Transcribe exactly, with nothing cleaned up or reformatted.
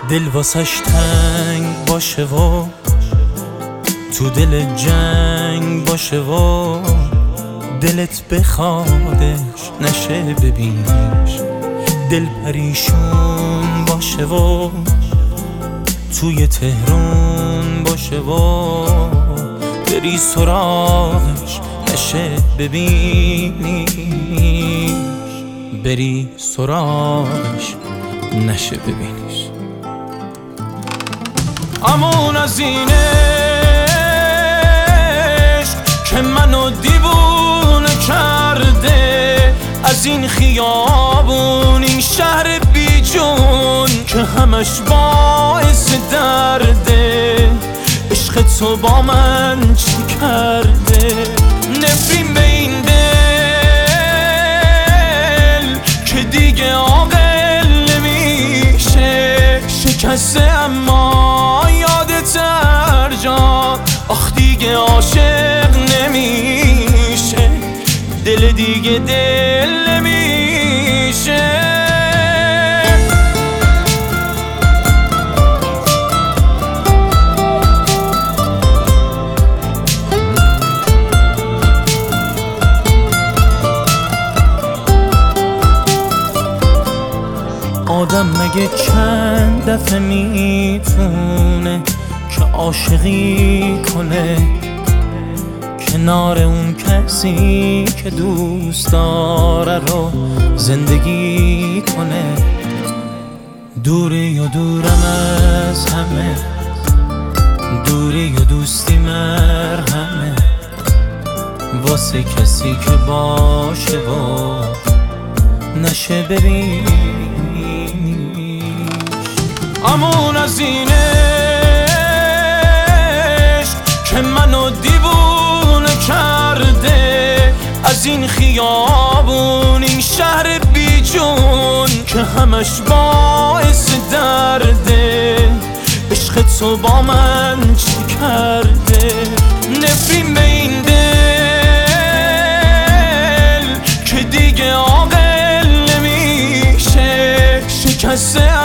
دل واسش تنگ باشه و تو دل جنگ باشه و دلت بخوادش نشه ببینیش، دل پریشون باشه و توی تهرون باشه و بری سراغش نشه ببینیش، بری سراغش نشه ببینیش. امون از این عشق که منو دیوونه کرده، از این خیابون این شهر بی جون که همش باعث درده، عشق تو با من چی کرده؟ نفرین به این دل که دیگه عاقل نمیشه، شکسته اما یادت هر جا، آخ دیگه عاشق نمیشه، دل دیگه دل نمیشه. آدم مگه چند دفعه میتونه که عاشقی کنه کنار اون کسی که دوست داره رو زندگی کنه؟ دوری و دورم از همه، دوری و دوستی مرهمه واسه کسی که باشه و نشه ببین. امون از این عشق که منو دیوونه کرده، از این خیابون این شهر بی جون که همش باعث درده، عشق تو با من چی کرده؟ نفرین به این دل که دیگه عاقل نمیشه، شکسته